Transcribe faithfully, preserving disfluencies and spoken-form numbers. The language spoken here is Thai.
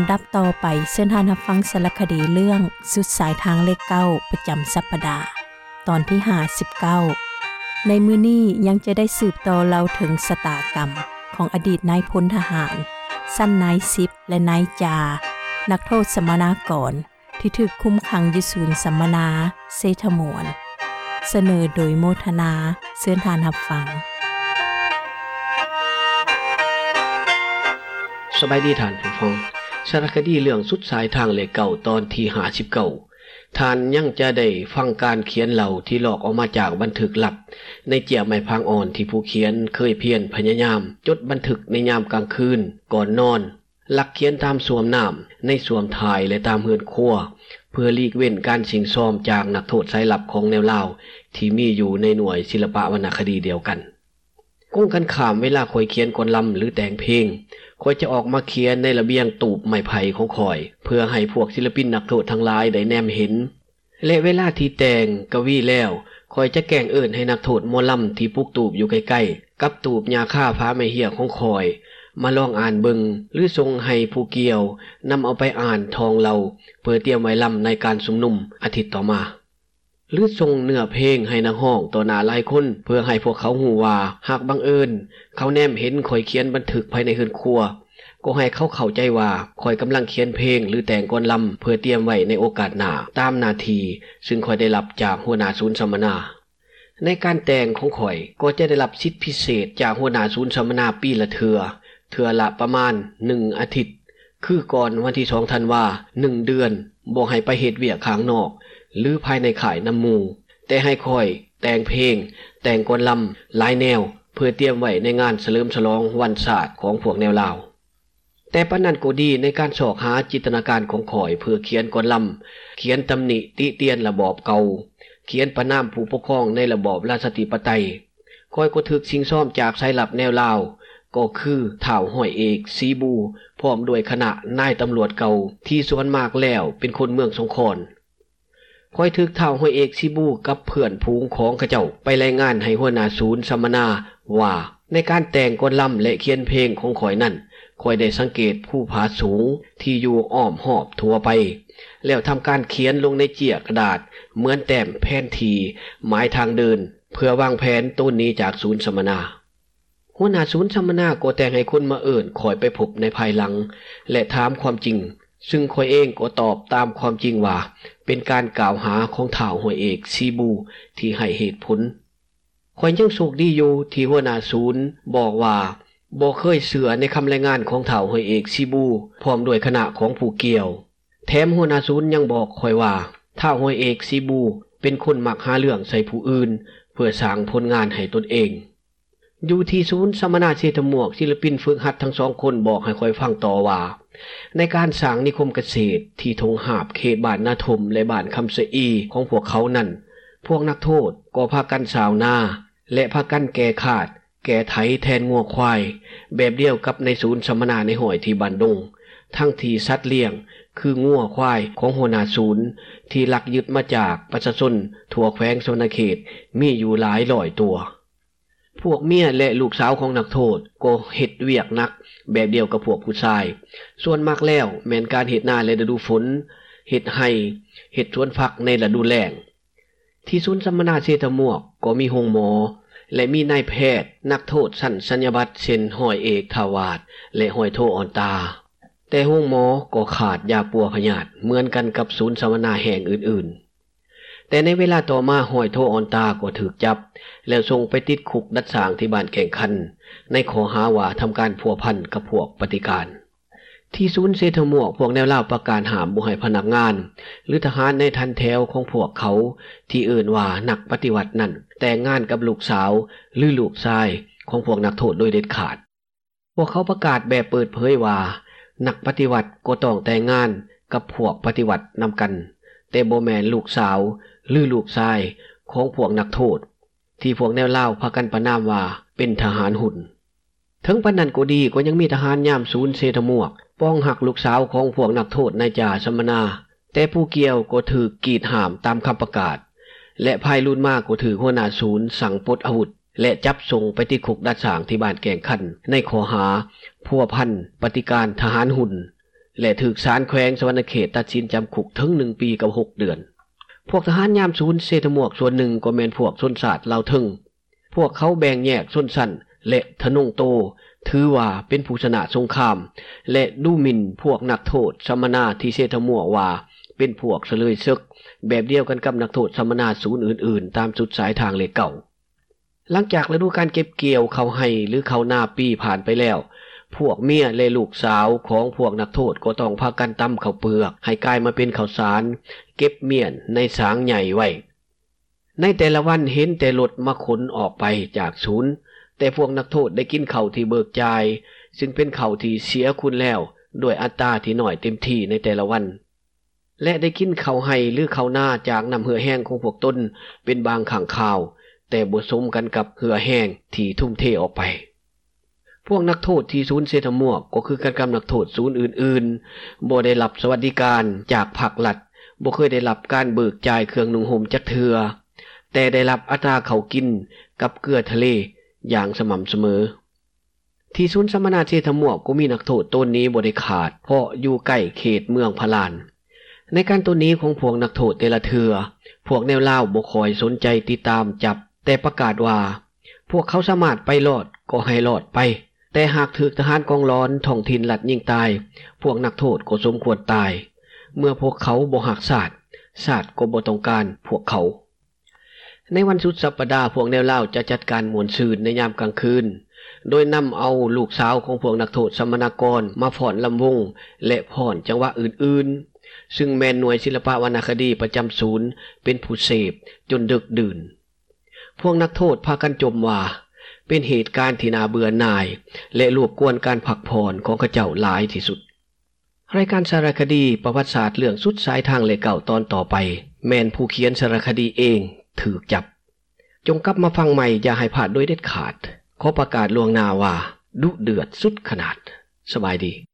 ำดับต่อไปเชิญท่านรับฟังสารคดีเรื่องสุดสายทางเลขเก้าประจำสัปดาห์ตอนที่ห้าสิบเก้าในมื้อนี้ยังจะได้สืบต่อเล่าถึงชะตากรรมของอดีตนายพลทหารสั้นนายสิบและนายจานักโทษสัมมนากรที่ถูกคุมขังอยู่ศูนย์สัมมนาเซทมวนเสนอโดยโมทนาเชิญท่านรับฟังสบายดีท่านผู้ฟังสารคดีเรื่องสุดสายทางเลขเก่าตอนที่ห้าสิบเก้าท่านยังจะได้ฟังการเขียนเล่าที่หลอกออกมาจากบันทึกลับในเจียไม้พางอ่อนที่ผู้เขียนเคยเพียรพยายามจดบันทึกในยามกลางคืนก่อนนอนหลักเขียนตามสวมน้ำในสวมถ่ายและตามเฮือนครัวเพื่อหลีกเว้นการสิงซ้อมจากนักโทษสายลับของแนวลาวที่มีอยู่ในหน่วยศิลปะวรรณคดีเดียวกันก้งกันข้ามเวลาคอยเขียนกลลำหรือแต่งเพลงคอยจะออกมาเขียนในระเบียงตูบไม้ไผ่ของคอยเพื่อให้พวกศิลปินนักโทษทั้งหลายได้แนมเห็นและเวลาที่แต่งกวีแล้วคอยจะแกล้งเอิ้นให้นักโทษหมอลำที่ปุกตูบอยู่ใกล้ๆกับตูบยาฆ่าพาไม่เหี้ยของคอยมาลองอ่านเบิงหรือส่งให้ผู้เกี่ยวนำเอาไปอ่านทองเราเพื่อเตรียมไว้ลำในการชุมนุมอาทิตย์ต่อมาหรือส่งเนื้อเพลงให้นักร้องต่อหน้าหลายคนเพื่อให้พวกเขาฮู้ว่าหากบังเอิญเขาแนมเห็นข่อยเขียนบันทึกภายในเรือนครัวก็ให้เขาเข้าใจว่าข่อยกำลังเขียนเพลงหรือแต่งกลลำเพื่อเตรียมไว้ในโอกาสหน้าตามหน้าที่ซึ่งข่อยได้รับจากหัวหน้าศูนย์สัมมนาในการแต่งของข่อยก็จะได้รับสิทธิพิเศษจากหัวหน้าศูนย์สัมมนาปีละเทื่อเทื่อละประมาณหนึ่งอาทิตย์คือก่อนวันที่สองธันวาคมหนึ่งเดือนบ่ให้ไปเฮ็ดเวียกข้างนอกหรือภายในข่ายน้ำหมู่แต่ให้ค่อยแต่งเพลงแต่งกลลำหลายแนวเพื่อเตรียมไว้ในงานเฉลิมฉลองวันศาสตร์ของพวกแนวลาวแต่ปานนั้นก็ดีในการสอกหาจินตนาการของข่อยเพื่อเขียนกลลำเขียนตำหนิติเตียนระบอบเก่าเขียนประณามผู้ปกครองในระบอบราชธิปไตยข่อยก็ถูกชิงซ่อมจากสายลับแนวลาวก็คือท่าวห้อยเอกสีบูพร้อมด้วยคณะนายตำรวจเก่าที่ส่วนมากแล้วเป็นคนเมืองสงขลาค่อยถึกท่าวห้อยเอกสีบูกับเพื่อนพูงของเขาเจ้าไปรายงานให้หัวหน้าศูนย์สัมมนาว่าในการแต่งกลลำและเขียนเพลงของข่อยนั้นข่อยได้สังเกตผู้ผาสูงที่อยู่อ้อมหอบทั่วไปแล้วทำการเขียนลงในเจียกระดาษเหมือนแต้มแผนที่หมายทางเดินเพื่อวางแผนต้นนี้จากศูนย์สัมมนาหัวหน้าศูนย์สัมมนาก็แต่งให้คนมาเอิ้นข่อยไปพบในภายหลังและถามความจริงซึ่งข่อยเองก็ตอบตามความจริงว่าเป็นการกล่าวหาของท่าวห้อยเอกซีบูที่ให้เหตุผลข่อยยังโชคดีอยู่ที่หัวหน้าศูนย์บอกว่าบ่เคยเชื่อในคำรายงานของท่าวห้อยเอกซีบูพร้อมด้วยคณะของผู้เกี่ยวแถมหัวหน้าศูนย์ยังบอกข่อยว่าท่าวห้อยเอกซีบูเป็นคนมักหาเรื่องใส่ผู้อื่นเพื่อสร้างผลงานให้ตนเองอยู่ที่ศูนย์สัมมนาเชษฐหมวกศิลปินฝึกหัดทั้งสองคนบอกให้ค่อยฟังต่อว่าในการสร้างนิคมเกษตรที่ทงหาบเขตบ้านนาทมและบ้านคำสะอีของพวกเขานั้นพวกนักโทษก็พากันสาวนาและพากันแก่ขาดแก่ไถแทนงัวควายแบบเดียวกับในศูนย์สัมมนาในห้อยที่บ้านดงทั้งที่สัตว์เลี้ยงคืองัวควายของหัวหน้าศูนย์ที่ลักยึดมาจากประชาชนทั่วแขวงชนเขตมีอยู่หลายร้อยตัวพวกเมียและลูกสาวของนักโทษก็เฮ็ดเวียกหนักแบบเดียวกับพวกผู้ชายส่วนมากแล้วแม่นการเฮ็ดนาในฤดูฝนเฮ็ดไร่เฮ็ดสวนผักในฤดูแล้งที่ศูนย์สัมมนาเชษฐหมวกก็มีโรงหมอและมีนายแพทย์นักโทษชั้นสัญญาบัตรเช่นห้อยเอกทาวาสและห้อยโทอ่อนตาแต่โรงหมอก็ขาดยาปัวพยาธิเหมือนกันกับศูนย์สัมมนาแห่งอื่นๆแต่ในเวลาต่อมาห้อยโทอ่อนตาก็ถูกจับแล้วส่งไปติดคุกดัดสางที่บ้านแก่งคันในข้อหาว่าทำการพัวพันกับพวกปฏิการที่ศูนย์เชษฐหมวกพวกแนวลาวประกาศห้ามบ่ให้พนักงานหรือทหารในทันแถวของพวกเขาที่เอิ่นว่านักปฏิวัตินั่นแต่งงานกับลูกสาวหรือลูกชายของพวกนักโทษโดยเด็ดขาดพวกเขาประกาศแบบเปิดเผยว่านักปฏิวัติก็ต้องแต่งงานกับพวกปฏิวัตินำกันแต่บ่แม่นลูกสาวหรือลูกชายของพวกนักโทษที่พวกแนวลาวพากันประณามว่าเป็นทหารหุ่นถึงปานนั้นก็ดีก็ยังมีทหารยามศูนย์เชษฐหมวกป้องหักลูกสาวของพวกนักโทษนายจ่าสัมมนาแต่ผู้เกี่ยวก็ถูกกีดห้ามตามคำประกาศและภายรุ่นมากก็ถือหัวหน้าศูนย์สั่งปลดอาวุธและจับส่งไปที่คุกดัดสางที่บ้านแก่งคันในข้อหาพัวพันปฏิการทหารหุ่นและถูกศาลแขวงสวรรณเขตตัดสินจำคุกถึงหนึ่งปีกับหกเดือนพวกทหารยามศูนย์เศรษฐมวกส่วนหนึ่งก็แม่นพวกชนชาติลาวทึงพวกเขาแบ่งแยกชนชั้นและทะนงโตถือว่าเป็นผู้ชนะสงครามและดูหมิ่นพวกนักโทษสัมมนาที่เศรษฐมวกว่าเป็นพวกเสลยศึกแบบเดียวกันกับนักโทษสัมมนาศูนย์อื่นๆตามสุดสายทางเลขเก่าหลังจากฤดูการเก็บเกี่ยวเขาให้หรือเขาหน้าปีผ่านไปแล้วพวกเมียและลูกสาวของพวกนักโทษก็ต้องพากันตำข้าวเปลือกให้กลายมาเป็นข้าวสารเก็บเมียนในสางใหญ่ไว้ในแต่ละวันเห็นแต่รถมาขนออกไปจากศูนย์แต่พวกนักโทษได้กินข้าวที่เบิกจ่ายซึ่งเป็นข้าวที่เสียคุณแล้วด้วยอัตราที่น้อยเต็มที่ในแต่ละวันและได้กินข้าวให้หรือข้าวหน้าจากน้ำเหือแห้งของพวกตนเป็นบางครั้งคราวแต่บ่สมกันกับเหือแห้งที่ทุ่มเทออกไปพวกนักโทษที่ศูนย์เศรษฐมวกก็คือกันกับนักโทษศูนย์อื่นๆบ่ได้รับสวัสดิการจากภาครัฐบ่เคยได้รับการเบิกจ่ายเครื่องนุ่งห่มจักเทื่อแต่ได้รับอัตราข้าวกินกับเกลือทะเลอย่างสม่ำเสมอที่ศูนย์สัมมนาเศรษฐมวกก็มีนักโทษต้นนี้บ่ได้ขาดเพราะอยู่ใกล้เขตเมืองพะลานในการตัวนี้ของพวกนักโทษแต่ละเทือพวกแนวลาวบ่ค่อยสนใจติดตามจับแต่ประกาศว่าพวกเขาสามารถไปรอดก็ให้รอดไปแต่หากถูกทหารกองร้อนท้องถิ่นลัดยิงตายพวกนักโทษก็สมควรตายเมื่อพวกเขาบ่ฮักชาติชาติก็บ่ต้องการพวกเขาในวันสุดสัปดาห์พวกแนวลาวจะจัดการม่วนซื่นในยามกลางคืนโดยนำเอาลูกสาวของพวกนักโทษสัมมนากรมาฟ้อนลำวงและฟ้อนจังหวะอื่นๆซึ่งแม่นหน่วยศิลปวรรณคดีประจำศูนย์เป็นผู้เสพจนดึกดื่นพวกนักโทษพากันจมว่าเป็นเหตุการณ์ที่น่าเบื่อหน่ายและรบกวนการพักผ่อนของเขาเจ้าหลายที่สุดรายการสารคดีประวัติศาสตร์เรื่องสุดสายทางเลขเก่าตอนต่อไปแม่นผู้เขียนสารคดีเองถูกจับจงกลับมาฟังใหม่อย่าให้พลาดโดยเด็ดขาดขอประกาศล่วงหน้าว่าดุเดือดสุดขนาดสบายดี